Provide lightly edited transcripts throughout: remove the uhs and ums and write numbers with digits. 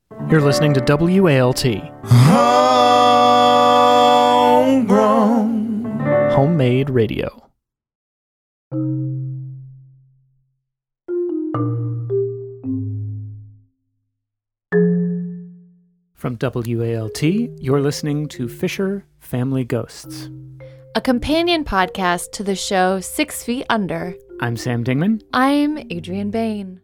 You're listening to WALT. Homegrown. Homemade radio. From WALT, you're listening to Fisher Family Ghosts. A companion podcast to the show 6 Feet Under. I'm Sam Dingman. I'm Adrienne Bain.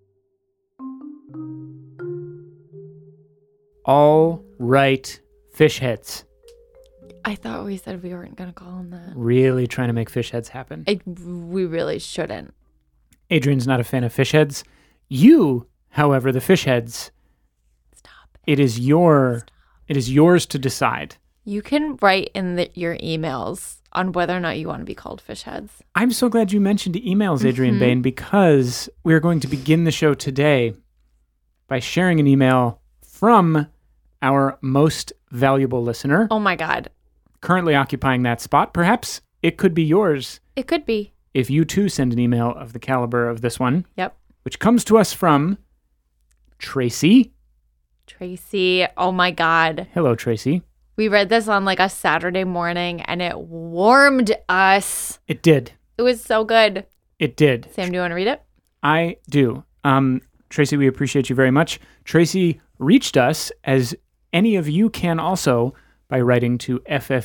All right, fish heads. I thought we said we weren't going to call him that. Really trying to make fish heads happen. We really shouldn't. Adrian's not a fan of fish heads. You, however, the fish heads, Stop. it is yours to decide. You can write in your emails on whether or not you want to be called fish heads. I'm so glad you mentioned emails, Adrienne Bain, because we're going to begin the show today by sharing an email from our most valuable listener. Oh my God. Currently occupying that spot. Perhaps it could be yours. It could be. If you too send an email of the caliber of this one. Yep. Which comes to us from Tracy. Tracy. Oh my God. Hello, Tracy. We read this on like a Saturday morning and it warmed us. It did. It was so good. It did. Sam, do you want to read it? I do. Tracy, we appreciate you very much. Tracy reached us, as any of you can also, by writing to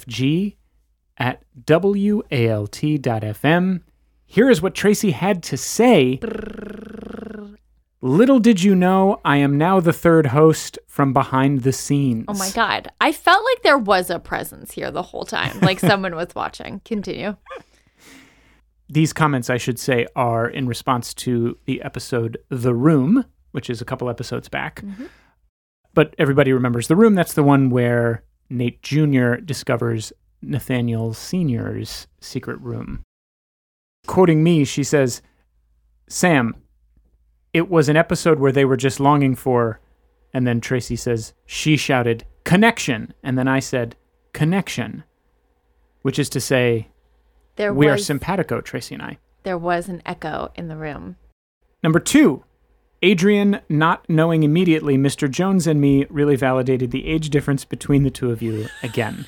ffg@walt.fm. Here is what Tracy had to say. Little did you know, I am now the third host from behind the scenes. Oh my God. I felt like there was a presence here the whole time, like someone was watching. Continue. These comments, I should say, are in response to the episode The Room, which is a couple episodes back. Mm-hmm. But everybody remembers The Room. That's the one where Nate Jr. discovers Nathaniel Sr.'s secret room. Quoting me, she says, Sam, it was an episode where they were just longing for, and then Tracy says, she shouted, connection. And then I said, connection, which is to say, we are simpatico, Tracy and I. There was an echo in the room. Number 2, Adrian not knowing immediately Mr. Jones and me really validated the age difference between the two of you again.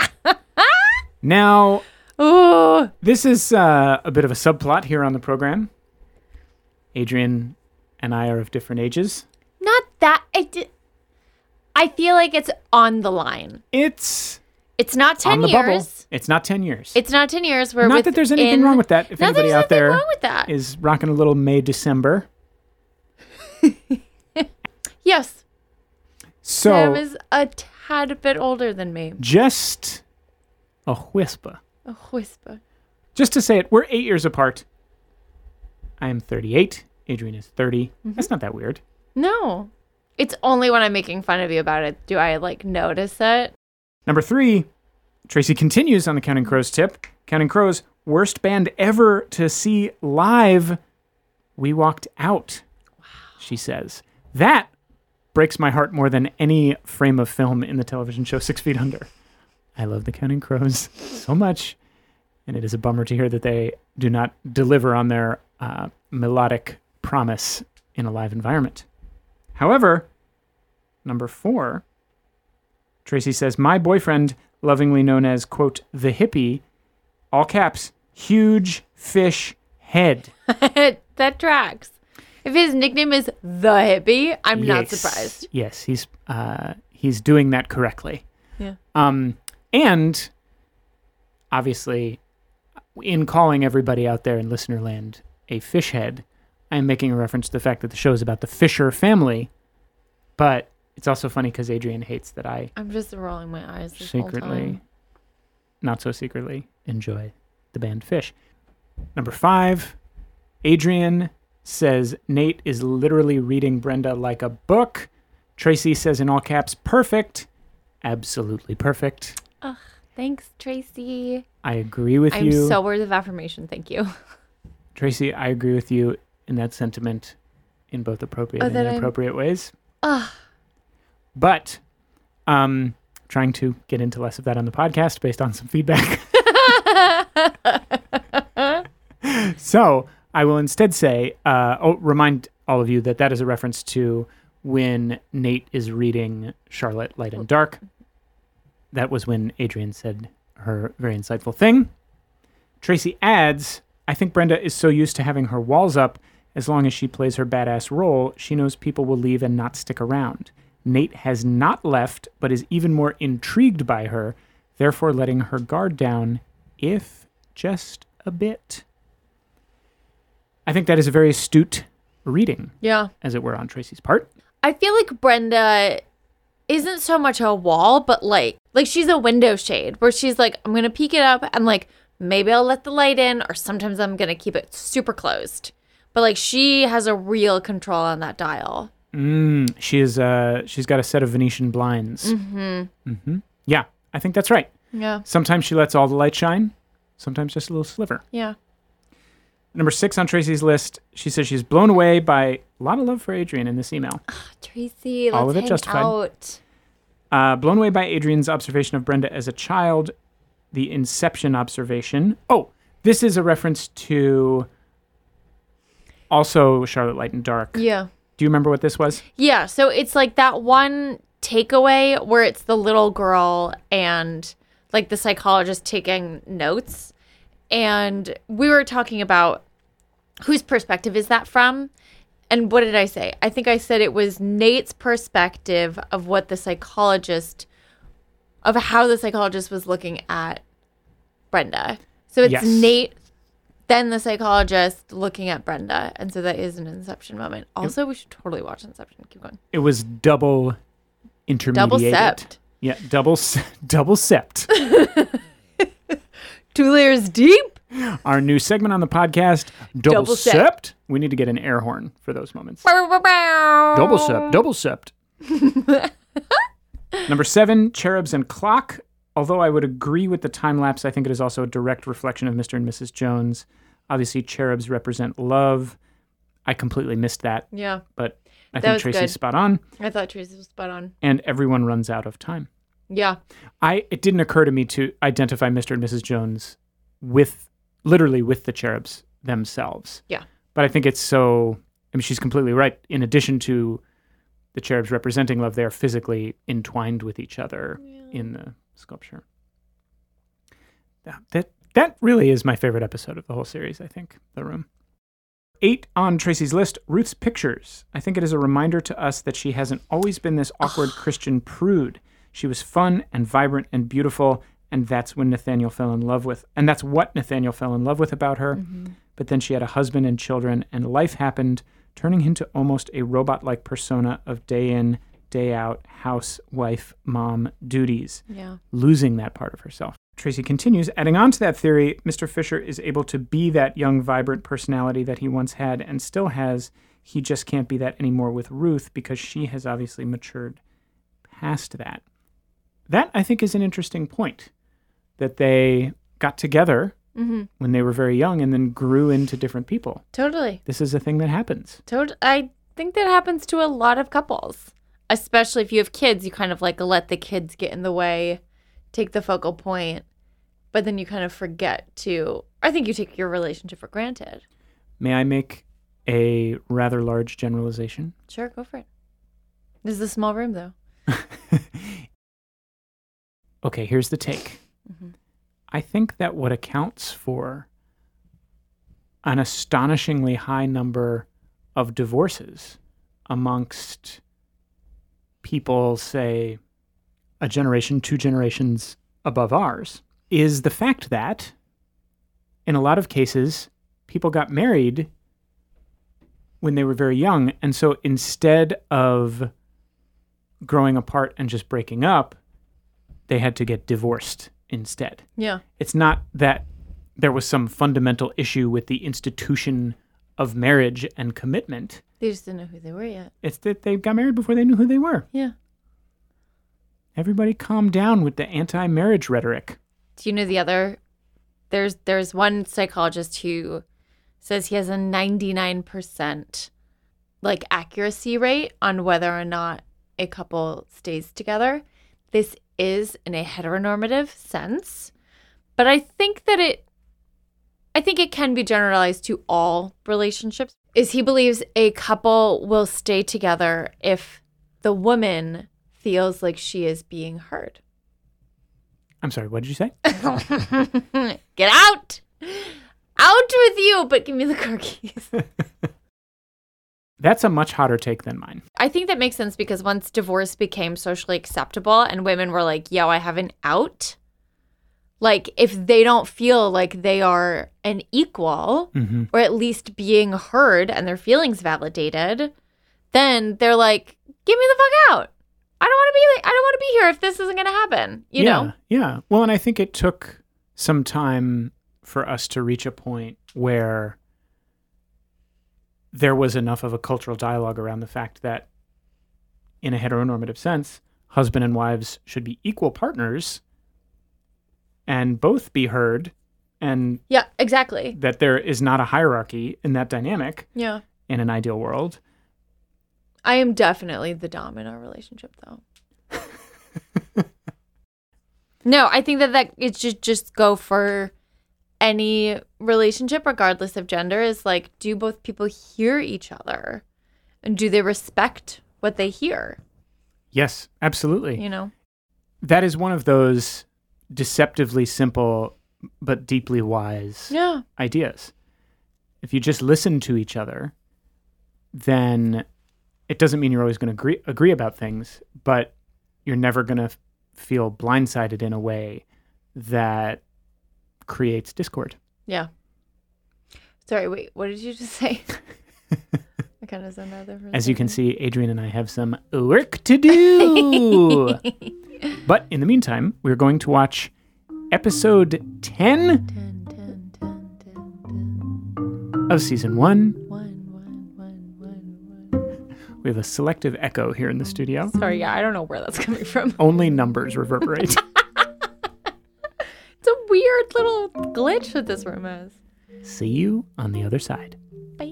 Now, ooh. This is a bit of a subplot here on the program. Adrian and I are of different ages. Not that. I feel like it's on the line. It's not 10 on the years. bubble. It's not 10 years. It's not 10 years. Not that there's anything wrong with that. If anybody out there wrong with that. is rocking a little May, December. Yes. So Sam is a tad bit older than me. Just a whisper. A whisper. Just to say it, we're 8 years apart. I am 38. Adrian is 30. Mm-hmm. That's not that weird. No. It's only when I'm making fun of you about it do I, notice it. Number 3, Tracy continues on the Counting Crows tip. Counting Crows, worst band ever to see live. We walked out, she says. That breaks my heart more than any frame of film in the television show 6 Feet Under. I love the Counting Crows so much, and it is a bummer to hear that they do not deliver on their melodic promise in a live environment. However, number 4, Tracy says, my boyfriend, lovingly known as, quote, the hippie, all caps, huge fish head. That tracks. If his nickname is the hippie, I'm not surprised. Yes, he's doing that correctly. Yeah. And obviously, in calling everybody out there in listener land a fish head, I'm making a reference to the fact that the show is about the Fisher family, but it's also funny because Adrian hates that I'm just rolling my eyes this secretly, whole time. Not so secretly, enjoy the band Fish. Number 5, Adrian says Nate is literally reading Brenda like a book. Tracy says in all caps, perfect. Absolutely perfect. Ugh, thanks, Tracy. I agree with you. I'm so words of affirmation. Thank you. Tracy, I agree with you in that sentiment in both appropriate and inappropriate ways. But trying to get into less of that on the podcast based on some feedback. So I will instead say, remind all of you that is a reference to when Nate is reading Charlotte Light and Dark. That was when Adrian said her very insightful thing. Tracy adds, I think Brenda is so used to having her walls up, as long as she plays her badass role, she knows people will leave and not stick around. Nate has not left, but is even more intrigued by her, therefore letting her guard down, if just a bit. I think that is a very astute reading, as it were, on Tracy's part. I feel like Brenda isn't so much a wall, but like she's a window shade where she's like, I'm going to peek it up and like, maybe I'll let the light in, or sometimes I'm going to keep it super closed. But like she has a real control on that dial. She's got a set of Venetian blinds. Yeah, I think that's right. Yeah. Sometimes she lets all the light shine. Sometimes just a little sliver. Yeah. Number 6 on Tracy's list, she says she's blown away by a lot of love for Adrian in this email. Tracy, all of it hang justified. out. Blown away by Adrian's observation of Brenda as a child, the Inception observation. Oh, this is a reference to also Charlotte Light and Dark. Yeah. Do you remember what this was? Yeah, so it's like that one takeaway where it's the little girl and like the psychologist taking notes. And we were talking about whose perspective is that from? And what did I say? I think I said it was Nate's perspective of what the psychologist, of how the psychologist was looking at Brenda. So it's Nate, then the psychologist looking at Brenda. And so that is an Inception moment. Also, we should totally watch Inception. Keep going. It was double intermediated. Double sept. Yeah, double sept. 2 layers deep. Our new segment on the podcast, Double Sept. We need to get an air horn for those moments. Double Sept. Number 7, Cherubs and Clock. Although I would agree with the time lapse, I think it is also a direct reflection of Mr. and Mrs. Jones. Obviously, cherubs represent love. I completely missed that. Yeah. But I think Tracy's spot on. I thought Tracy was spot on. And everyone runs out of time. Yeah. It didn't occur to me to identify Mr. and Mrs. Jones literally with the cherubs themselves. Yeah. But I think it's so, I mean, she's completely right. In addition to the cherubs representing love, they're physically entwined with each other in the sculpture. That really is my favorite episode of the whole series, I think, The Room. 8 on Tracy's list, Ruth's pictures. I think it is a reminder to us that she hasn't always been this awkward Christian prude. She was fun and vibrant and beautiful, and that's what Nathaniel fell in love with about her. Mm-hmm. But then she had a husband and children, and life happened, turning into almost a robot-like persona of day in, day out, housewife, mom duties, losing that part of herself. Tracy continues, adding on to that theory, Mr. Fisher is able to be that young, vibrant personality that he once had and still has. He just can't be that anymore with Ruth because she has obviously matured past that. That, I think, is an interesting point, that they got together when they were very young and then grew into different people. Totally. This is a thing that happens. I think that happens to a lot of couples, especially if you have kids. You kind of like let the kids get in the way, take the focal point, but then you kind of forget to, I think you take your relationship for granted. May I make a rather large generalization? Sure, go for it. This is a small room, though. Okay, here's the take. Mm-hmm. I think that what accounts for an astonishingly high number of divorces amongst people, say, a generation, 2 generations above ours, is the fact that, in a lot of cases, people got married when they were very young, and so instead of growing apart and just breaking up, they had to get divorced instead. Yeah. It's not that there was some fundamental issue with the institution of marriage and commitment. They just didn't know who they were yet. It's that they got married before they knew who they were. Yeah. Everybody calm down with the anti-marriage rhetoric. Do you know the other? There's one psychologist who says he has a 99% like accuracy rate on whether or not a couple stays together. This is in a heteronormative sense, but I think it can be generalized to all relationships. is he believes a couple will stay together if the woman feels like she is being heard. I'm sorry, what did you say? Get out! Out with you, but give me the car keys. That's a much hotter take than mine. I think that makes sense because once divorce became socially acceptable and women were like, yo, I have an out. Like, if they don't feel like they are an equal or at least being heard and their feelings validated, then they're like, give me the fuck out. I don't want to be here if this isn't going to happen, you know? Yeah. Well, and I think it took some time for us to reach a point where there was enough of a cultural dialogue around the fact that in a heteronormative sense, husband and wives should be equal partners and both be heard, and yeah, exactly. that there is not a hierarchy in that dynamic Yeah. in an ideal world. I am definitely the dom in our relationship, though. No, I think that it should just go for any relationship, regardless of gender, is like, do both people hear each other? And do they respect what they hear? Yes, absolutely. You know? That is one of those deceptively simple but deeply wise ideas. If you just listen to each other, then it doesn't mean you're always going to agree about things, but you're never going to feel blindsided in a way that creates discord. Yeah. Sorry, wait, what did you just say? I kind of zoned out there for a As you can second. see, Adrian and I have some work to do. But in the meantime, we're going to watch episode 10 of season 1. We have a selective echo here in the studio. Sorry, yeah, I don't know where that's coming from. Only numbers reverberate. It's a weird little glitch that this room has. See you on the other side. Bye.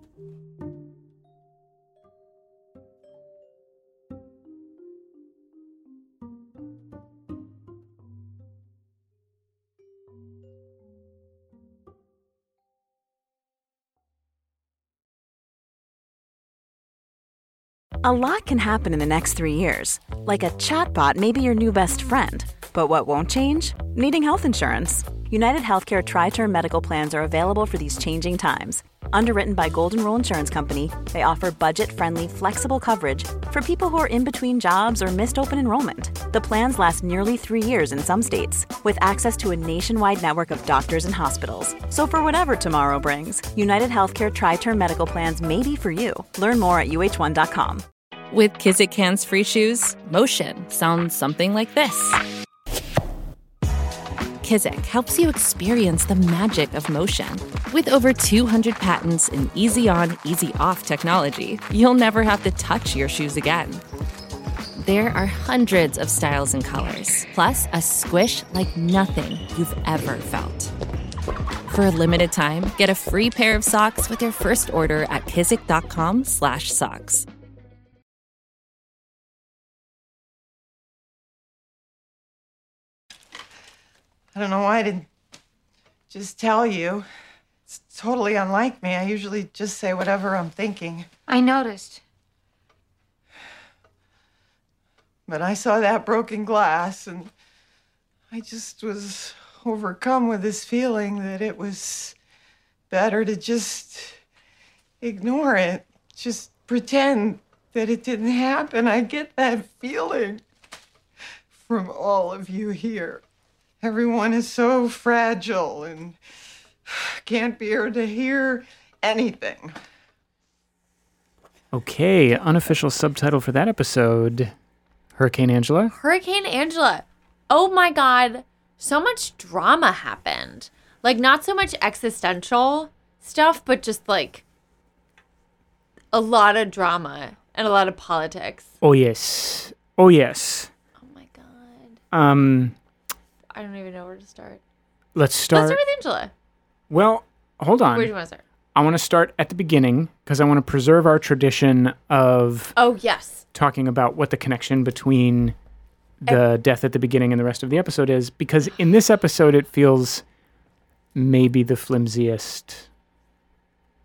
A lot can happen in the next 3 years. Like a chatbot may be your new best friend. But what won't change? Needing health insurance. United Healthcare Tri-Term Medical Plans are available for these changing times. Underwritten by Golden Rule Insurance Company, they offer budget-friendly, flexible coverage for people who are in between jobs or missed open enrollment. The plans last nearly 3 years in some states, with access to a nationwide network of doctors and hospitals. So for whatever tomorrow brings, United Healthcare Tri-Term Medical Plans may be for you. Learn more at uh1.com. With Kizik hands-free shoes, motion sounds something like this. Kizik helps you experience the magic of motion. With over 200 patents and easy-on, easy-off technology, you'll never have to touch your shoes again. There are hundreds of styles and colors, plus a squish like nothing you've ever felt. For a limited time, get a free pair of socks with your first order at kizik.com/socks. I don't know why I didn't just tell you. It's totally unlike me. I usually just say whatever I'm thinking. I noticed. But I saw that broken glass, and I just was overcome with this feeling that it was better to just ignore it. Just pretend that it didn't happen. I get that feeling from all of you here. Everyone is so fragile and can't bear to hear anything. Okay, unofficial subtitle for that episode, Hurricane Angela. Hurricane Angela. Oh my God. So much drama happened. Like, not so much existential stuff, but just like a lot of drama and a lot of politics. Oh, yes. Oh, yes. Oh my God. I don't even know where to start. Let's start. Let's start with Angela. Well, hold on. Where do you want to start? I want to start at the beginning because I want to preserve our tradition of Oh, yes. talking about what the connection between the death at the beginning and the rest of the episode is, because in this episode it feels maybe the flimsiest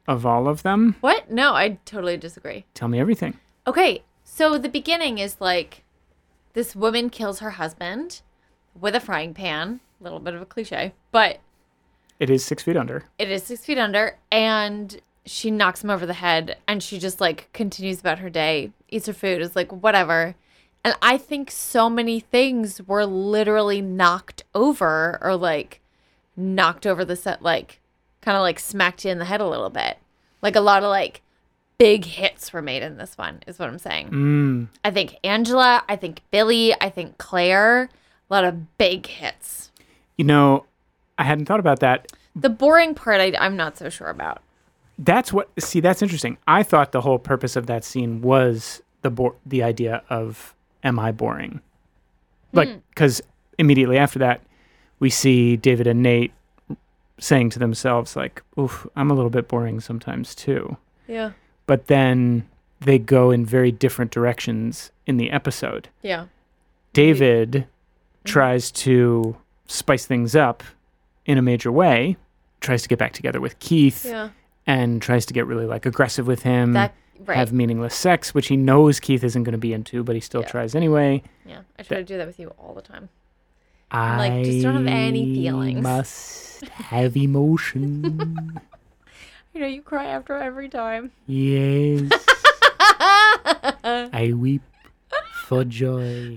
of all of them. What? No, I totally disagree. Tell me everything. Okay, so the beginning is like this woman kills her husband with a frying pan. A little bit of a cliche, but It is 6 feet under. it is 6 feet under, and she knocks him over the head, and she just like continues about her day, eats her food, is like whatever. And I think so many things were literally knocked over, or like knocked over the set, like kind of like smacked you in the head a little bit. Like a lot of like big hits were made in this one, is what I'm saying. I think Angela, I think Billy, I think Claire, a lot of big hits. You know, I hadn't thought about that. The boring part, I'm not so sure about. That's interesting. I thought the whole purpose of that scene was the idea of, am I boring? Like, because immediately after that, we see David and Nate saying to themselves, like, oof, I'm a little bit boring sometimes too. Yeah. But then they go in very different directions in the episode. Yeah. David tries to spice things up in a major way, tries to get back together with Keith, Yeah. and tries to get really like aggressive with him, Right. have meaningless sex, which he knows Keith isn't going to be into, but he still tries anyway. Yeah. I try to do that with you all the time. I like, just don't have any feelings. must have emotion. You know, you cry after every time. Yes. I weep for joy.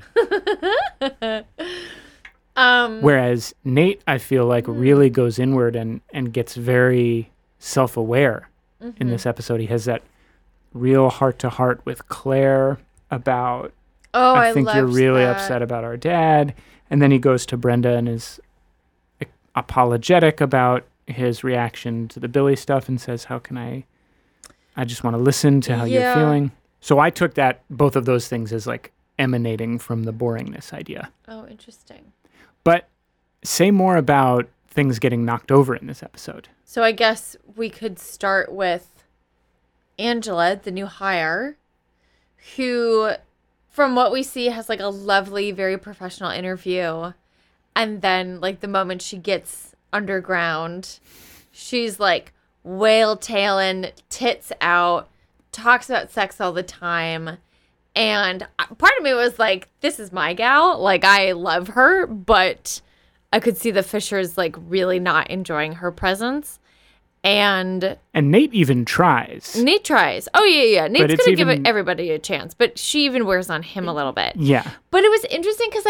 Whereas Nate, I feel like, really goes inward and gets very self-aware in this episode. He has that real heart-to-heart with Claire about, Oh, I think you're loved really that. upset about our dad. And then he goes to Brenda and is apologetic about his reaction to the Billy stuff and says, how can I just want to listen to how you're Yeah. feeling. So I took both of those things as like emanating from the boringness idea. Oh, interesting. But say more about things getting knocked over in this episode. So I guess we could start with Angela, the new hire, who, from what we see, has like a lovely, very professional interview. And then like the moment she gets underground, she's like whale tailing, tits out, talks about sex all the time. And part of me was like, this is my gal. Like, I love her, but I could see the Fishers like really not enjoying her presence. And Nate even tries. Nate tries. Oh, yeah. Nate's it's going to give even- everybody a chance, but she even wears on him a little bit. Yeah. But it was interesting because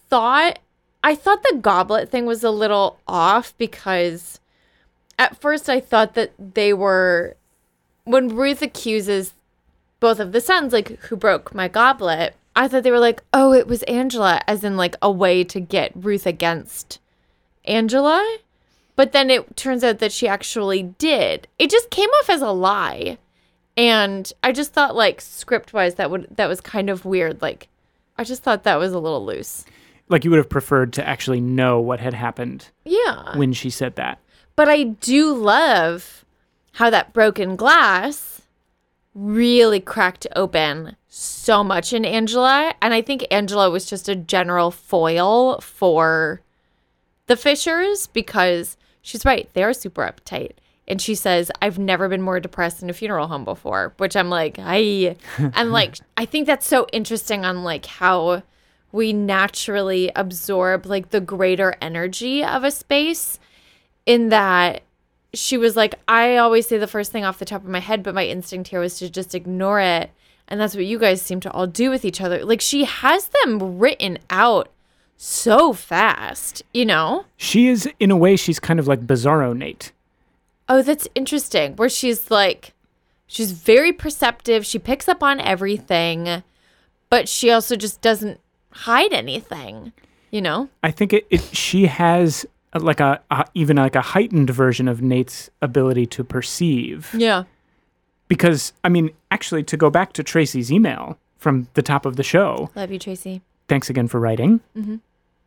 I thought the goblet thing was a little off, because at first I thought that they were, when Ruth accuses both of the sons, like, who broke my goblet, I thought they were like, oh, it was Angela, as in like a way to get Ruth against Angela. But then it turns out that she actually did. It just came off as a lie. And I just thought, like, script-wise, that was kind of weird. Like, I just thought that was a little loose. Like you would have preferred to actually know what had happened Yeah. when she said that. But I do love how that broken glass really cracked open so much in Angela. And I think Angela was just a general foil for the Fishers, because she's right. They are super uptight. And she says, I've never been more depressed in a funeral home before, which I'm like, and like, I think that's so interesting on like how we naturally absorb like the greater energy of a space, in that she was like, I always say the first thing off the top of my head, but my instinct here was to just ignore it. And that's what you guys seem to all do with each other. Like, she has them written out so fast, you know? She is, in a way, she's kind of like Bizarro Nate. Oh, that's interesting. Where she's like, she's very perceptive. She picks up on everything, but she also just doesn't hide anything, you know? I think she has like even like a heightened version of Nate's ability to perceive. Yeah. Because, I mean, actually, to go back to Tracy's email from the top of the show, Love you, Tracy. thanks again for writing. Mm-hmm.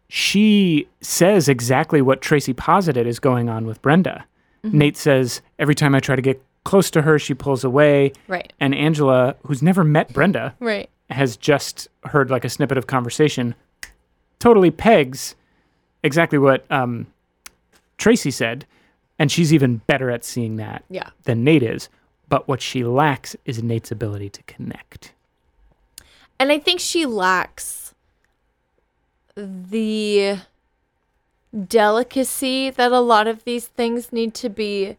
She says exactly what Tracy posited is going on with Brenda. Mm-hmm. Nate says, every time I try to get close to her, she pulls away. Right. And Angela, who's never met Brenda, Right. has just heard like a snippet of conversation, totally pegs exactly what Tracy said. And she's even better at seeing that Yeah. than Nate is. But what she lacks is Nate's ability to connect. And I think she lacks the delicacy that a lot of these things need to be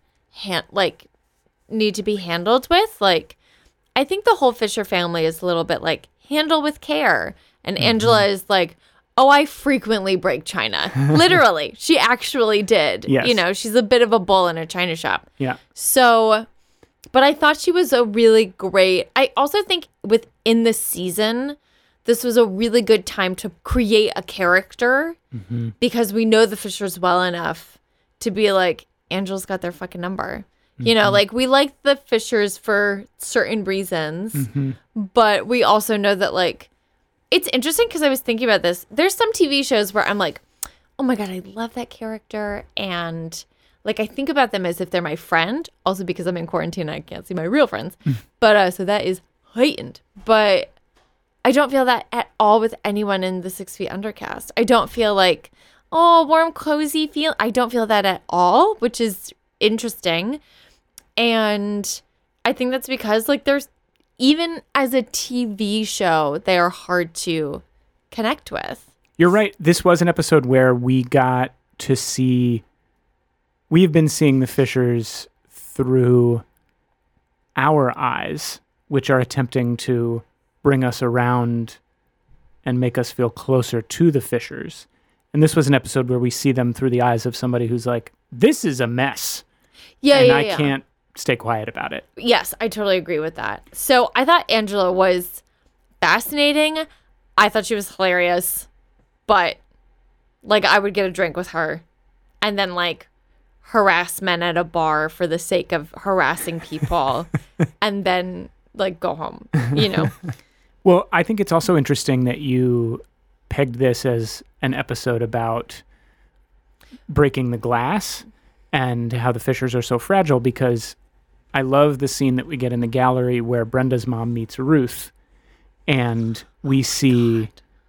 handled with. Like, I think the whole Fisher family is a little bit like handle with care. And Angela is like, oh, I frequently break china. Literally. She actually did. Yes. You know, she's a bit of a bull in a china shop. Yeah. So, but I thought she was a really great. I also think within the season, this was a really good time to create a character because we know the Fishers well enough to be like, Angela's got their fucking number. You know, like we like the Fishers for certain reasons, but we also know that like, it's interesting because I was thinking about this. There's some TV shows where I'm like, oh my God, I love that character. And like, I think about them as if they're my friend. Also because I'm in quarantine, I can't see my real friends. But so that is heightened. But I don't feel that at all with anyone in the 6 Feet Under cast. I don't feel like, oh, warm, cozy feel. I don't feel that at all, which is interesting. And I think that's because like there's, even as a TV show, they are hard to connect with. You're right. This was an episode where we got to see, we've been seeing the Fishers through our eyes, which are attempting to bring us around and make us feel closer to the Fishers. And this was an episode where we see them through the eyes of somebody who's like, this is a mess. And I can't stay quiet about it. Yes, I totally agree with that. So I thought Angela was fascinating. I thought she was hilarious. But like I would get a drink with her and then like harass men at a bar for the sake of harassing people and then like go home, you know? Well, I think it's also interesting that you pegged this as an episode about breaking the glass and how the Fishers are so fragile, because I love the scene that we get in the gallery where Brenda's mom meets Ruth, and we see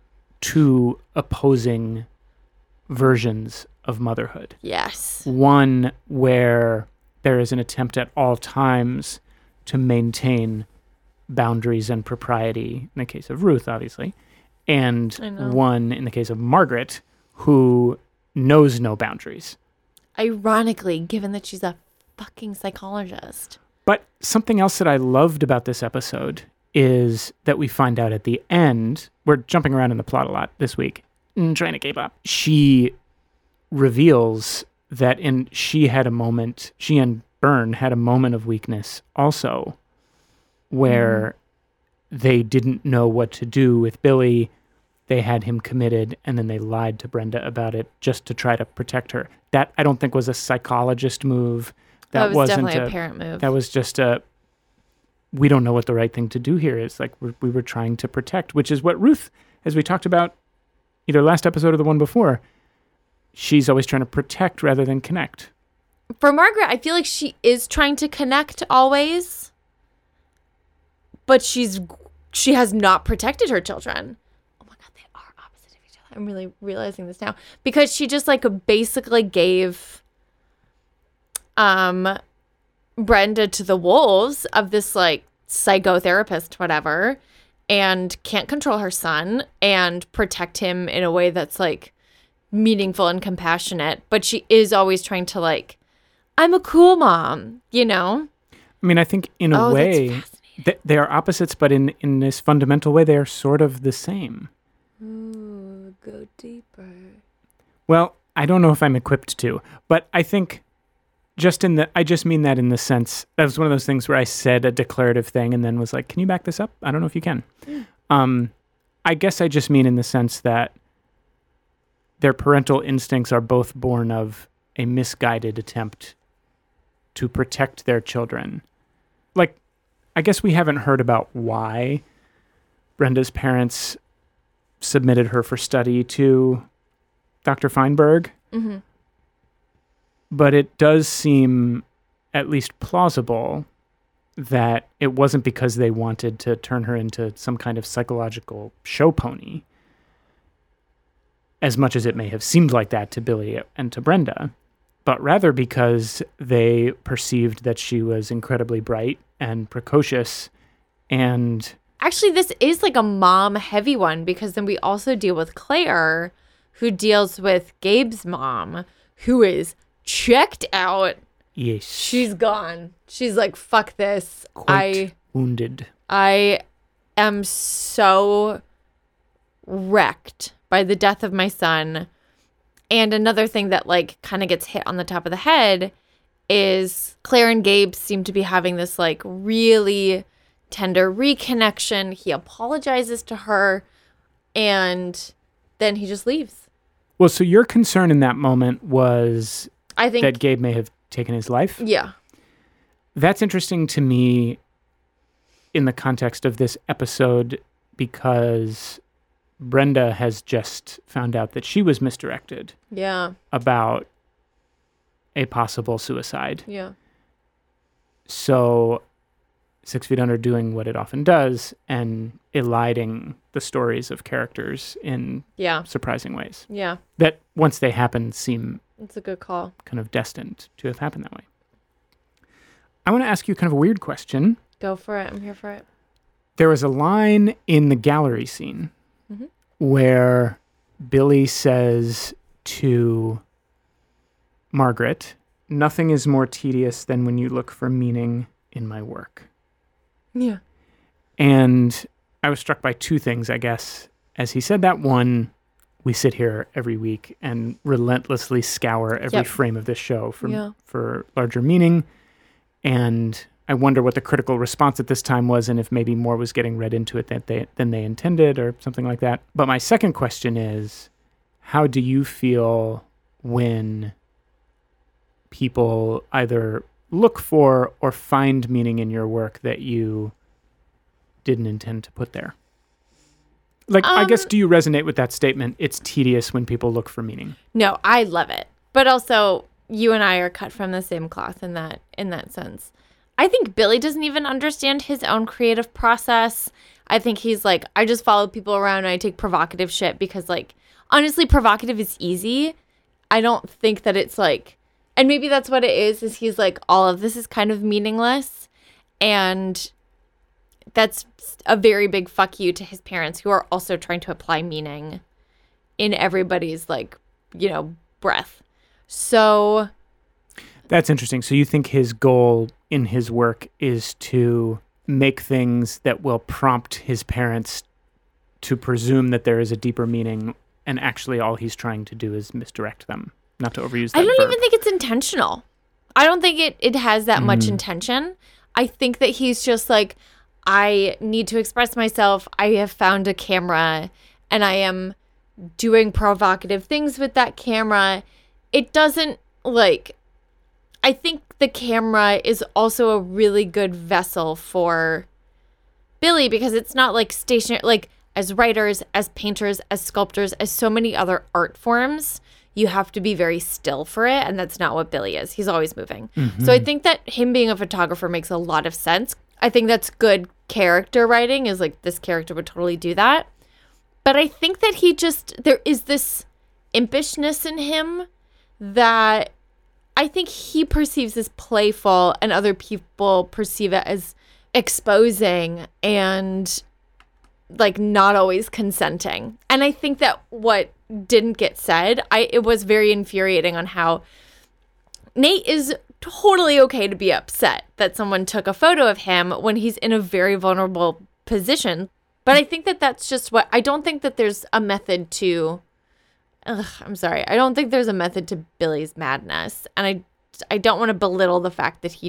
two opposing versions of motherhood. Yes. One where there is an attempt at all times to maintain boundaries and propriety, in the case of Ruth, obviously, and one in the case of Margaret, who knows no boundaries. Ironically, given that she's a fucking psychologist. But something else that I loved about this episode is that we find out at the end, we're jumping around in the plot a lot this week, trying to keep up. She reveals that she and Byrne had a moment of weakness also, where they didn't know what to do with Billy. They had him committed, and then they lied to Brenda about it just to try to protect her. That, I don't think, was a psychologist move. That was definitely a parent move. That was just we don't know what the right thing to do here is. Like, we were trying to protect, which is what Ruth, as we talked about either last episode or the one before, she's always trying to protect rather than connect. For Margaret, I feel like she is trying to connect always, but she has not protected her children. Oh my God, they are opposite of each other. I'm really realizing this now, because she just like basically gave Brenda to the wolves of this like psychotherapist, whatever, and can't control her son and protect him in a way that's like meaningful and compassionate. But she is always trying to like, I'm a cool mom, you know? I mean, I think in a way they are opposites, but in this fundamental way, they are sort of the same. Ooh, go deeper. Well, I don't know if I'm equipped to, but I think I just mean that in the sense, that was one of those things where I said a declarative thing and then was like, can you back this up? I don't know if you can. I guess I just mean in the sense that their parental instincts are both born of a misguided attempt to protect their children. Like, I guess we haven't heard about why Brenda's parents submitted her for study to Dr. Feinberg. Mm-hmm. But it does seem at least plausible that it wasn't because they wanted to turn her into some kind of psychological show pony, as much as it may have seemed like that to Billy and to Brenda. but rather because they perceived that she was incredibly bright and precocious. And actually, this is like a mom heavy one, because then we also deal with Claire, who deals with Gabe's mom, who is checked out. yes, She's gone. She's like, fuck this. quite wounded. I am so wrecked by the death of my son. And another thing that like kind of gets hit on the top of the head is Claire and Gabe seem to be having this like really tender reconnection. He apologizes to her and then he just leaves. Well, so your concern in that moment was I think that Gabe may have taken his life? Yeah. That's interesting to me in the context of this episode because Brenda has just found out that she was misdirected Yeah. about a possible suicide. Yeah. So 6 Feet Under doing what it often does and eliding the stories of characters in Yeah. surprising ways Yeah. that once they happen seem It's a good call. kind of destined to have happened that way. I want to ask you kind of a weird question. Go for it. I'm here for it. There was a line in the gallery scene Mhm. where Billy says to Margaret, "Nothing is more tedious than when you look for meaning in my work." Yeah. And I was struck by two things, I guess. As he said that, one, we sit here every week and relentlessly scour every Yep. frame of this show Yeah. for larger meaning. And I wonder what the critical response at this time was and if maybe more was getting read into it than they intended or something like that. But my second question is, how do you feel when people either look for or find meaning in your work that you didn't intend to put there? Like, I guess, do you resonate with that statement? It's tedious when people look for meaning. No, I love it. But also, you and I are cut from the same cloth in that sense. I think Billy doesn't even understand his own creative process. I think he's like, I just follow people around and I take provocative shit because, like, honestly, provocative is easy. I don't think that it's like, and maybe that's what it is he's like, all of this is kind of meaningless. And that's a very big fuck you to his parents who are also trying to apply meaning in everybody's, like, you know, breath. So that's interesting. So you think his goal in his work is to make things that will prompt his parents to presume that there is a deeper meaning, and actually all he's trying to do is misdirect them, not to overuse that I don't verb. even think it's intentional. I don't think it has that much intention. I think that he's just like, I need to express myself. I have found a camera and I am doing provocative things with that camera. It doesn't, like, I think the camera is also a really good vessel for Billy because it's not like stationary, like as writers, as painters, as sculptors, as so many other art forms, you have to be very still for it. And that's not what Billy is. He's always moving. So I think that him being a photographer makes a lot of sense. I think that's good character writing, is like, this character would totally do that. But I think that there is this impishness in him that I think he perceives as playful and other people perceive it as exposing and like not always consenting. And I think that what didn't get said, it was very infuriating on how Nate is totally okay to be upset that someone took a photo of him when he's in a very vulnerable position. But I think that that's just I don't think that there's a method to, I'm sorry. I don't think there's a method to Billy's madness. And I don't want to belittle the fact that he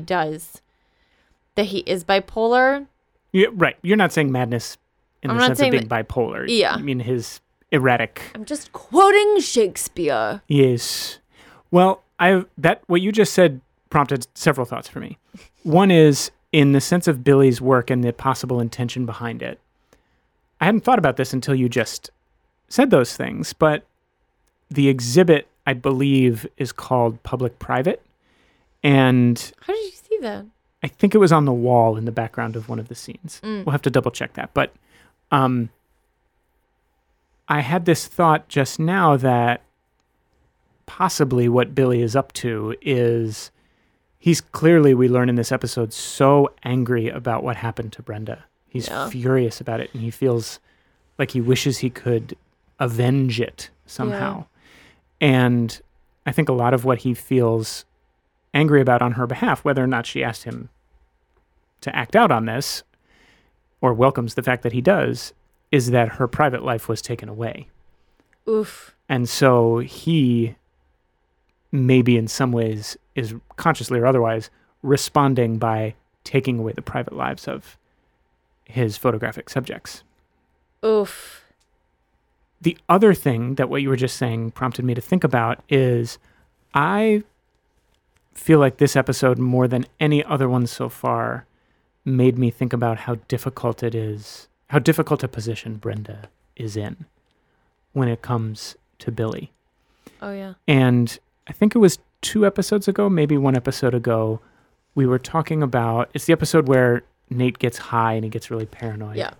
is bipolar. Yeah, right. You're not saying madness in I'm the not sense of saying being bipolar. Yeah. I mean his erratic. I'm just quoting Shakespeare. Yes. Well, what you just said prompted several thoughts for me. One is, in the sense of Billy's work and the possible intention behind it, I hadn't thought about this until you just said those things, but the exhibit, I believe, is called Public-Private. And How did you see that? I think it was on the wall in the background of one of the scenes. We'll have to double check that. But I had this thought just now that possibly what Billy is up to is he's clearly, we learn in this episode, so angry about what happened to Brenda. He's furious about it, and he feels like he wishes he could avenge it somehow. And I think a lot of what he feels angry about on her behalf, whether or not she asked him to act out on this or welcomes the fact that he does, is that her private life was taken away. Oof. And so he maybe in some ways is consciously or otherwise responding by taking away the private lives of his photographic subjects. Oof. The other thing that what you were just saying prompted me to think about is I feel like this episode, more than any other one so far, made me think about how difficult it is, how difficult a position Brenda is in when it comes to Billy. Oh, yeah. And I think it was 2 episodes ago, maybe 1 episode ago, we were talking about, it's the episode where Nate gets high and he gets really paranoid. Yeah.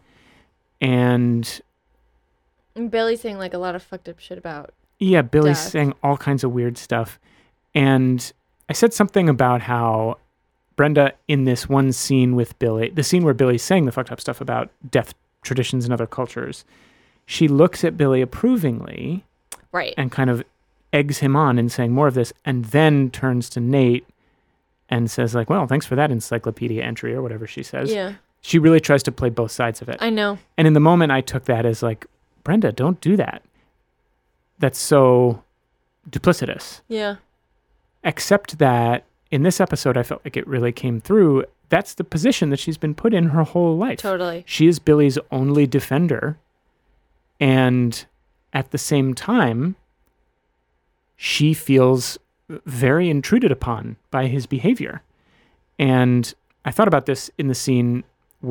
And Billy's saying like a lot of fucked up shit about Billy's death. saying all kinds of weird stuff. And I said something about how Brenda, in this one scene with Billy, the scene where Billy's saying the fucked up stuff about death traditions in other cultures, she looks at Billy approvingly. Right. And kind of eggs him on in saying more of this, and then turns to Nate and says like, well, thanks for that encyclopedia entry or whatever she says. Yeah. She really tries to play both sides of it. I know. And in the moment I took that as like, Brenda, don't do that. That's so duplicitous. Yeah. Except that in this episode, I felt like it really came through. That's the position that she's been put in her whole life. Totally. She is Billy's only defender. And at the same time, she feels very intruded upon by his behavior. And I thought about this in the scene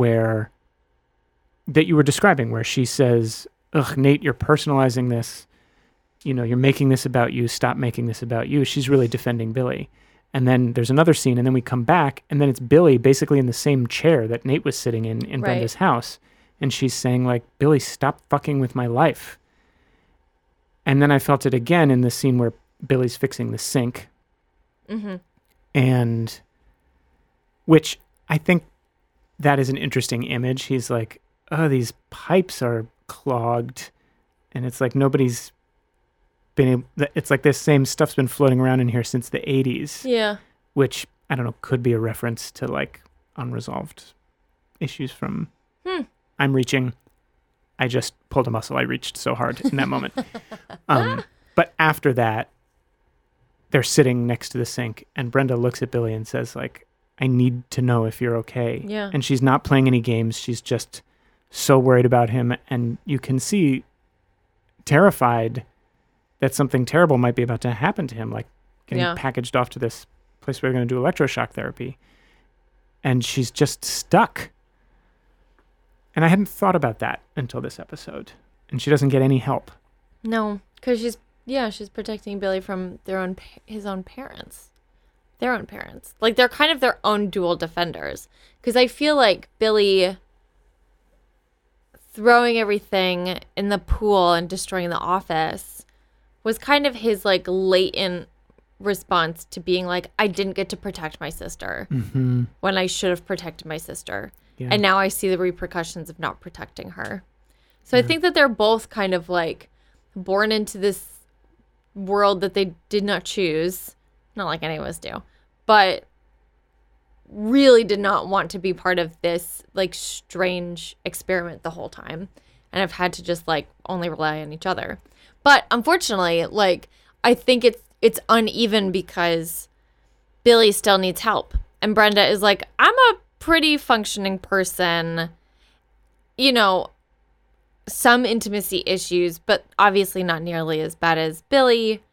that you were describing, where she says, ugh, Nate, you're personalizing this. You know, you're making this about you. Stop making this about you. She's really defending Billy. And then there's another scene, and then we come back, and then it's Billy basically in the same chair that Nate was sitting in Brenda's house. And she's saying, like, Billy, stop fucking with my life. And then I felt it again in the scene where Billy's fixing the sink. Mm-hmm. And which I think that is an interesting image. He's like, oh, these pipes are clogged. And it's like nobody's been able, it's like this same stuff's been floating around in here since the 80s. Yeah. Which, I don't know, could be a reference to like unresolved issues from I'm reaching. I just pulled a muscle. I reached so hard in that moment. But after that, they're sitting next to the sink, and Brenda looks at Billy and says, like, I need to know if you're okay. Yeah. And she's not playing any games. She's just so worried about him. And you can see terrified that something terrible might be about to happen to him, like getting packaged off to this place where they're going to do electroshock therapy. And she's just stuck. And I hadn't thought about that until this episode. And she doesn't get any help. No, because she's protecting Billy from his own parents. Their own parents. Like, they're kind of their own dual defenders. Because I feel like Billy throwing everything in the pool and destroying the office was kind of his, like, latent response to being like, I didn't get to protect my sister when I should have protected my sister. Yeah. And now I see the repercussions of not protecting her. So I think that they're both kind of, like, born into this world that they did not choose. Not like any of us do. But really did not want to be part of this, like, strange experiment the whole time. And have had to just, like, only rely on each other. But unfortunately, like, I think it's uneven because Billy still needs help. And Brenda is like, I'm a pretty functioning person. You know, some intimacy issues, but obviously not nearly as bad as Billy.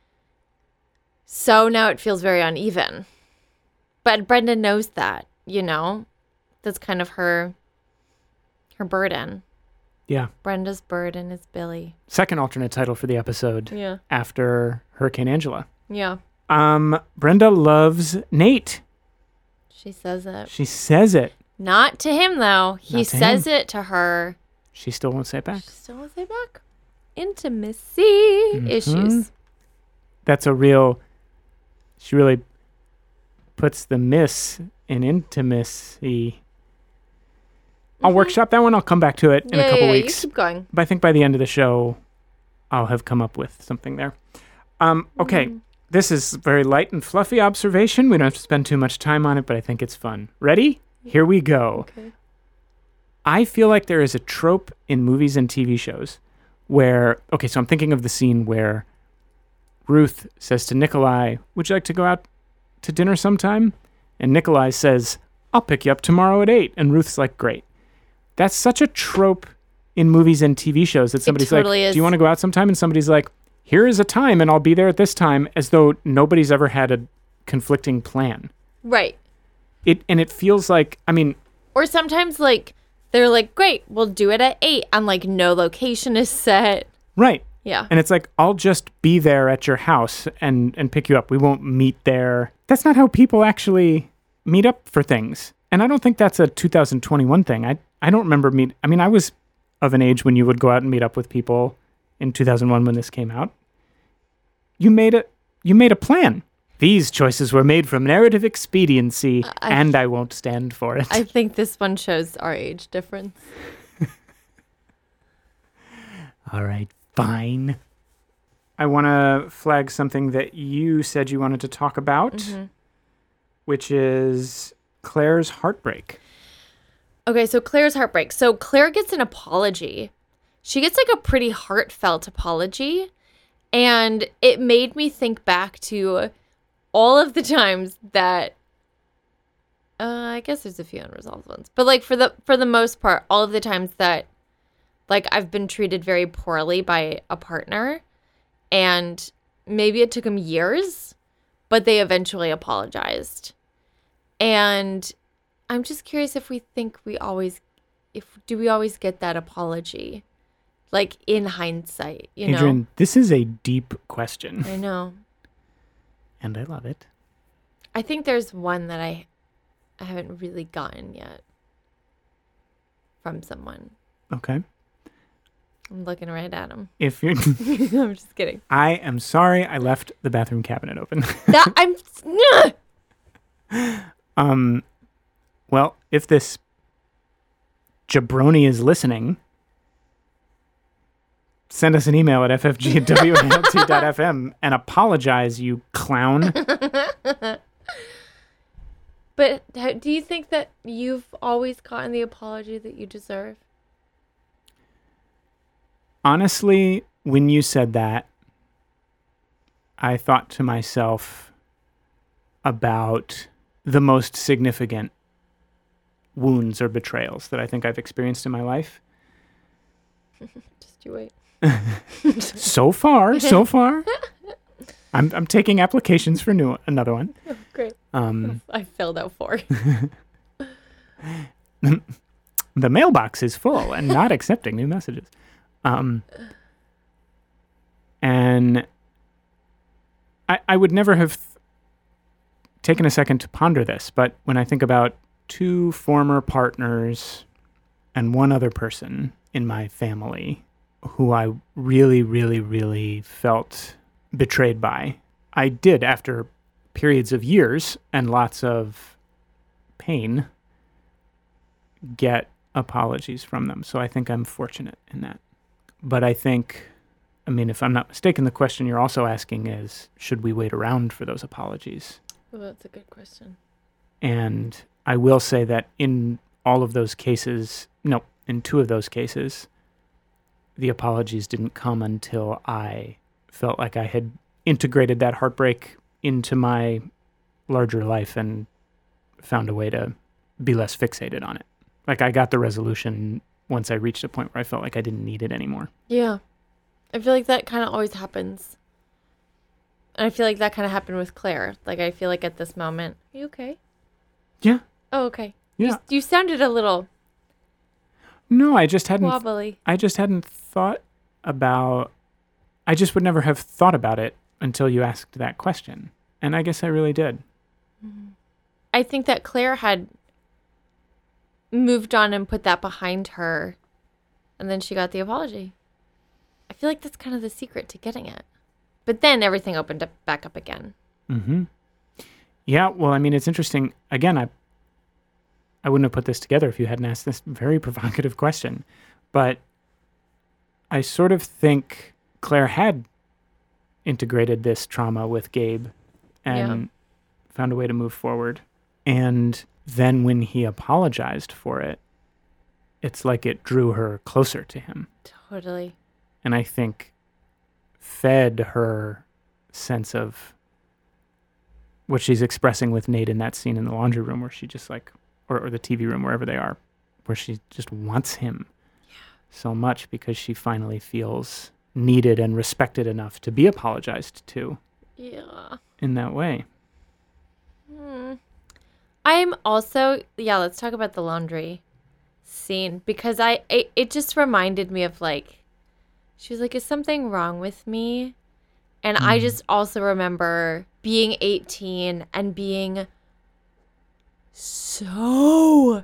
So now it feels very uneven. But Brenda knows that, you know? That's kind of her burden. Yeah. Brenda's burden is Billy. Second alternate title for the episode. Yeah. After Hurricane Angela. Yeah. Brenda loves Nate. She says it. She says it. Not to him, though. He says him. it to her. She still won't say it back. She still won't say it back. Intimacy issues. that's a real, she really puts the miss in intimacy. I'll workshop that one. I'll come back to it in a couple weeks. You keep going. But I think by the end of the show, I'll have come up with something there. Okay, this is a very light and fluffy observation. We don't have to spend too much time on it, but I think it's fun. Ready? Here we go. Okay. I feel like there is a trope in movies and TV shows where, okay, so I'm thinking of the scene where Ruth says to Nikolai, would you like to go out to dinner sometime? And Nikolai says, I'll pick you up tomorrow at 8. And Ruth's like, great. That's such a trope in movies and TV shows that somebody's totally like, is. do you want to go out sometime? And somebody's like, here is a time and I'll be there at this time, as though nobody's ever had a conflicting plan. Right. It feels like, I mean, Or sometimes, like, they're like, great, we'll do it at 8. And, like, no location is set. right. Yeah. And it's like, I'll just be there at your house and pick you up. We won't meet there. That's not how people actually meet up for things. And I don't think that's a 2021 thing. I don't remember I was of an age when you would go out and meet up with people in 2001 when this came out. You made a plan. These choices were made from narrative expediency, and I won't stand for it. I think this one shows our age difference. All right, fine. I want to flag something that you said you wanted to talk about, which is Claire's heartbreak. Okay, so Claire's heartbreak. So Claire gets an apology. She gets, like, a pretty heartfelt apology. And it made me think back to all of the times that, I guess there's a few unresolved ones. But, like, for the most part, all of the times that, like, I've been treated very poorly by a partner. And maybe it took them years, but they eventually apologized. And I'm just curious if we think do we always get that apology? Like, in hindsight, you Adrian, know? this is a deep question, I know. and I love it. I think there's one that I haven't really gotten yet from someone. Okay. I'm looking right at him. If you're, I'm just kidding. I am sorry I left the bathroom cabinet open. Well, if this jabroni is listening, send us an email at ffg@walt.fm and apologize, you clown. But do you think that you've always gotten the apology that you deserve? Honestly, when you said that, I thought to myself about the most significant wounds or betrayals that I think I've experienced in my life. Just you wait. So far. I'm taking applications for another one. Oh, great. I filled out 4. The mailbox is full and not accepting new messages. And I would never have taken a second to ponder this, but when I think about 2 former partners and one other person in my family who I really, really, really felt betrayed by, I did, after periods of years and lots of pain, get apologies from them. So I think I'm fortunate in that. But I think, if I'm not mistaken, the question you're also asking is, should we wait around for those apologies? Well, that's a good question. And I will say that in all of those cases, in 2 of those cases, the apologies didn't come until I felt like I had integrated that heartbreak into my larger life and found a way to be less fixated on it. Like, I got the resolution once I reached a point where I felt like I didn't need it anymore. Yeah. I feel like that kind of always happens. And I feel like that kind of happened with Claire. Like, I feel like at this moment, are you okay? Yeah. Oh, okay. Yeah. You sounded a little No, I just hadn't. wobbly. I just hadn't thought about. I just would never have thought about it until you asked that question, and I guess I really did. I think that Claire had moved on and put that behind her, and then she got the apology. I feel like that's kind of the secret to getting it. But then everything opened up back up again. Yeah, well, I mean, it's interesting. Again, I wouldn't have put this together if you hadn't asked this very provocative question. But I sort of think Claire had integrated this trauma with Gabe and found a way to move forward. And then when he apologized for it, it's like it drew her closer to him. Totally. And I think fed her sense of what she's expressing with Nate in that scene in the laundry room where she just like, or the TV room, wherever they are, where she just wants him so much because she finally feels needed and respected enough to be apologized to Yeah. in that way. I'm also, let's talk about the laundry scene because it just reminded me of like, she was like, is something wrong with me? And I just also remember being 18 and being so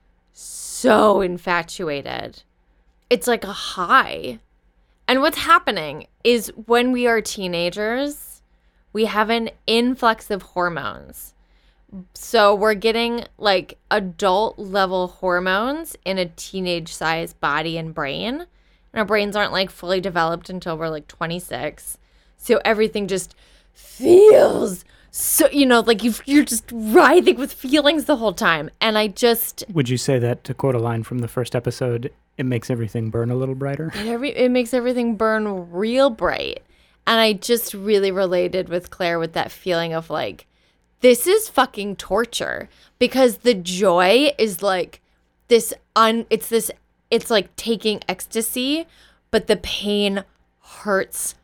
infatuated. It's like a high. And what's happening is when we are teenagers, we have an influx of hormones. So we're getting like adult level hormones in a teenage sized body and brain. And our brains aren't like fully developed until we're like 26. So everything just feels so, like you're just writhing with feelings the whole time. And I just... Would you say that, to quote a line from the first episode, it makes everything burn a little brighter? It makes everything burn real bright. And I just really related with Claire with that feeling of like, this is fucking torture. Because the joy is like this, it's like taking ecstasy, but the pain hurts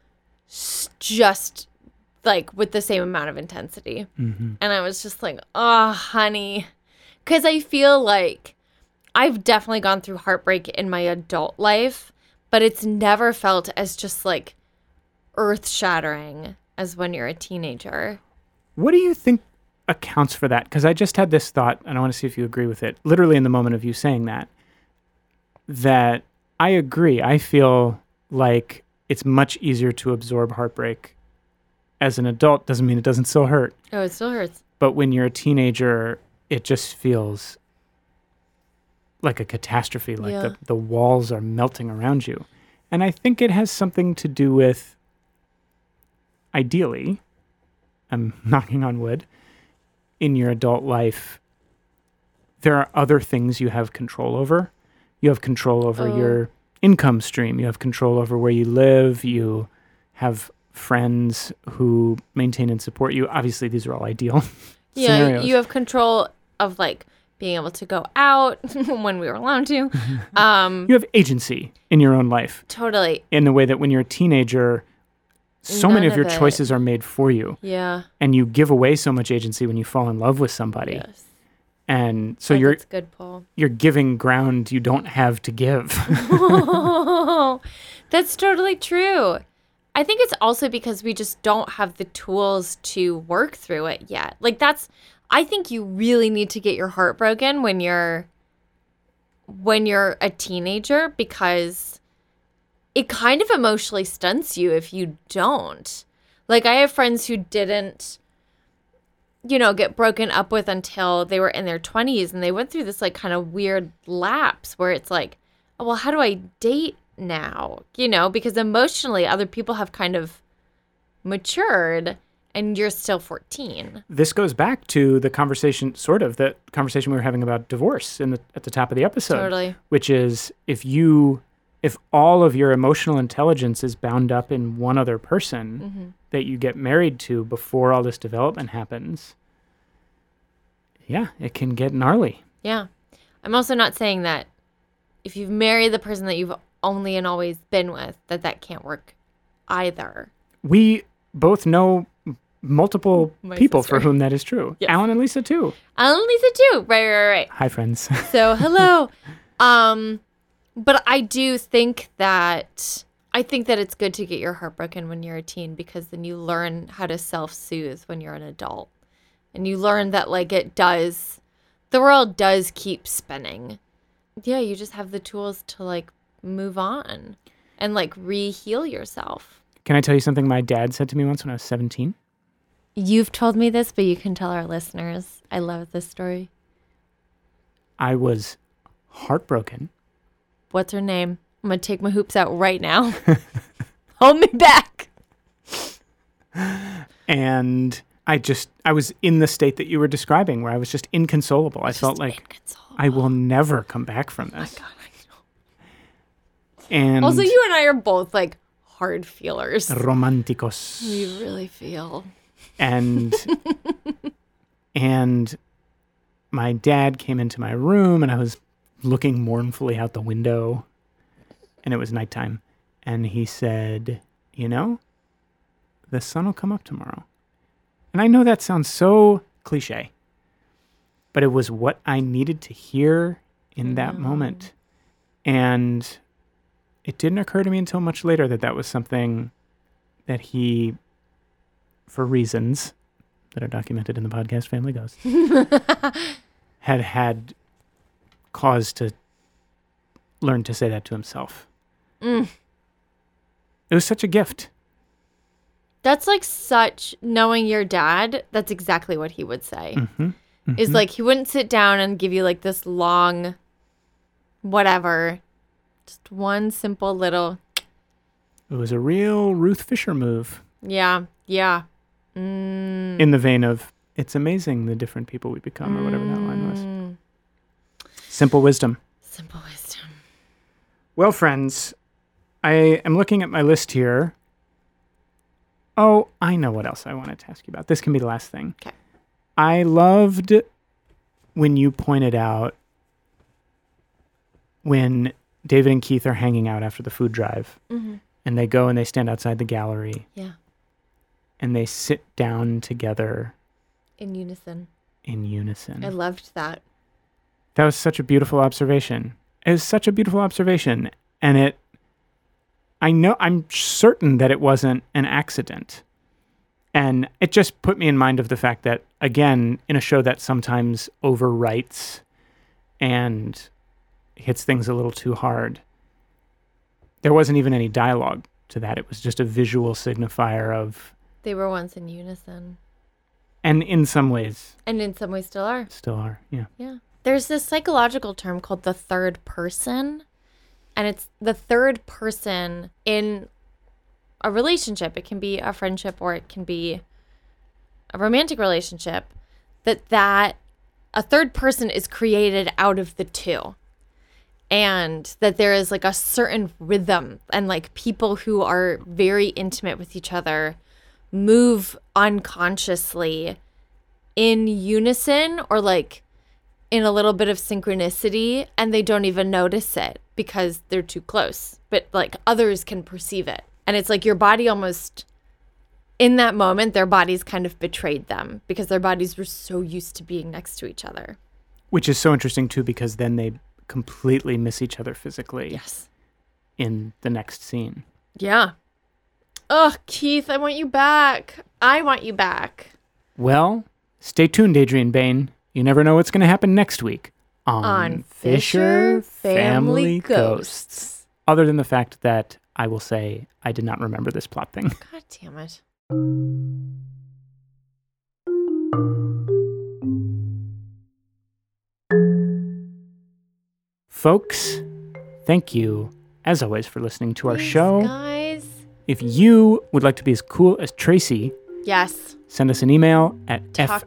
just like with the same amount of intensity. And I was just like, oh, honey. Because I feel like I've definitely gone through heartbreak in my adult life, but it's never felt as just like earth-shattering as when you're a teenager. What do you think accounts for that? Because I just had this thought, and I want to see if you agree with it, literally in the moment of you saying that I agree. I feel like it's much easier to absorb heartbreak as an adult. Doesn't mean it doesn't still hurt. Oh, it still hurts. But when you're a teenager, it just feels like a catastrophe, like the walls are melting around you. And I think it has something to do with, ideally, I'm knocking on wood, in your adult life, there are other things you have control over. You have control over your income stream. You have control over where you live. You have friends who maintain and support you. Obviously, these are all ideal scenarios. You have control of like being able to go out when we were allowed to. You have agency in your own life. Totally. In the way that when you're a teenager, so many of your choices are made for you. Yeah. And you give away so much agency when you fall in love with somebody. Yes. And so That's good, Paul. You're giving ground you don't have to give. That's totally true. I think it's also because we just don't have the tools to work through it yet. Like I think you really need to get your heart broken when you're a teenager, because it kind of emotionally stunts you if you don't. Like I have friends who didn't, get broken up with until they were in their 20s, and they went through this like kind of weird lapse where it's like, oh, well, how do I date now? Because emotionally other people have kind of matured and you're still 14. This goes back to the conversation we were having about divorce at the top of the episode. Totally. Which is if all of your emotional intelligence is bound up in one other person that you get married to before all this development happens, it can get gnarly. Yeah. I'm also not saying that if you've married the person that you've only and always been with, that can't work either. We both know multiple people sister. for whom that is true. Yes. Alan and Lisa too. Alan and Lisa too. Right. Hi, friends. So, hello. But I do think that it's good to get your heart broken when you're a teen, because then you learn how to self-soothe when you're an adult. And you learn that like the world does keep spinning. Yeah, you just have the tools to like move on and like re-heal yourself. Can I tell you something my dad said to me once when I was 17? You've told me this, but you can tell our listeners. I love this story. I was heartbroken. What's her name? I'm going to take my hoops out right now. Hold me back. And I was in the state that you were describing where I was just inconsolable. I felt like I will never come back from this. God, I know. And Also, you and I are both like hard feelers. romanticos. We really feel. And and my dad came into my room and I was looking mournfully out the window and it was nighttime. And he said, you know, the sun will come up tomorrow. And I know that sounds so cliche, but it was what I needed to hear in that moment. And it didn't occur to me until much later that that was something that he, for reasons that are documented in the podcast Family Ghost, had cause to learn to say that to himself. It was such a gift. That's like such, knowing your dad, that's exactly what he would say. Is like, he wouldn't sit down and give you like this long, whatever, just one simple little. It was a real Ruth Fisher move. Yeah. In the vein of, it's amazing the different people we become, or whatever that line was. Simple wisdom. Simple wisdom. Well, friends, I am looking at my list here. Oh, I know what else I wanted to ask you about. This can be the last thing. Okay. I loved when you pointed out when David and Keith are hanging out after the food drive, and they go and they stand outside the gallery. Yeah. And they sit down together. In unison. I loved that. That was such a beautiful observation. It was such a beautiful observation. And I'm certain that it wasn't an accident. And it just put me in mind of the fact that, again, in a show that sometimes overwrites and hits things a little too hard, there wasn't even any dialogue to that. It was just a visual signifier of... They were once in unison. And in some ways... And in some ways still are. Still are, yeah. Yeah. There's this psychological term called the third person. And it's the third person in a relationship. It can be a friendship or it can be a romantic relationship. That a third person is created out of the two. And that there is like a certain rhythm. And like people who are very intimate with each other move unconsciously in unison or like in a little bit of synchronicity, and they don't even notice it because they're too close, but like others can perceive it. And it's like your body almost, in that moment, their bodies kind of betrayed them because their bodies were so used to being next to each other. Which is so interesting too, because then they completely miss each other physically. Yes. In the next scene. Yeah. Oh, Keith, I want you back. I want you back. Well, stay tuned, Adrian Bain. You never know what's going to happen next week on Fisher Family Ghosts. Other than the fact that I will say I did not remember this plot thing. God damn it. Folks, thank you, as always, for listening to our show. Guys. If you would like to be as cool as Tracy, yes, send us an email at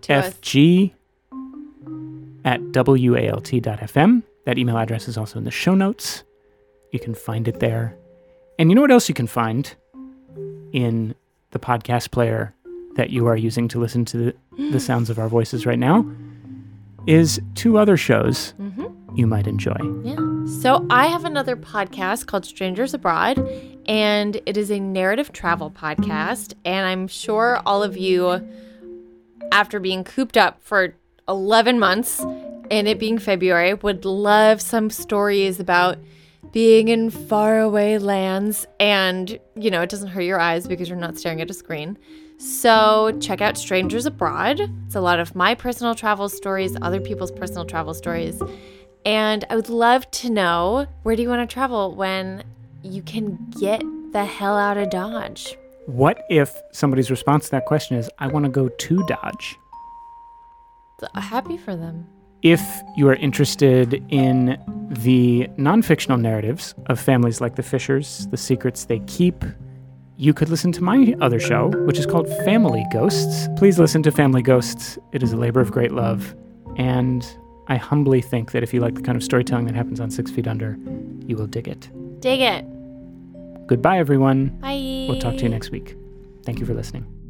ffg@walt.fm. That email address is also in the show notes. You can find it there. And you know what else you can find in the podcast player that you are using to listen to the sounds of our voices right now? Is 2 other shows you might enjoy. Yeah. So I have another podcast called Strangers Abroad, and it is a narrative travel podcast. And I'm sure all of you, after being cooped up for 11 months and it being February, would love some stories about being in faraway lands. And, you know, it doesn't hurt your eyes because you're not staring at a screen. So check out Strangers Abroad. It's a lot of my personal travel stories, other people's personal travel stories. And I would love to know, where do you want to travel when you can get the hell out of Dodge? What if somebody's response to that question is, I want to go to Dodge? Happy for them. If you are interested in the non-fictional narratives of families like the Fishers, the secrets they keep, you could listen to my other show, which is called Family Ghosts. Please listen to Family Ghosts. It is a labor of great love. And I humbly think that if you like the kind of storytelling that happens on 6 Feet Under, you will dig it. Dig it. Goodbye, everyone. Bye. We'll talk to you next week. Thank you for listening.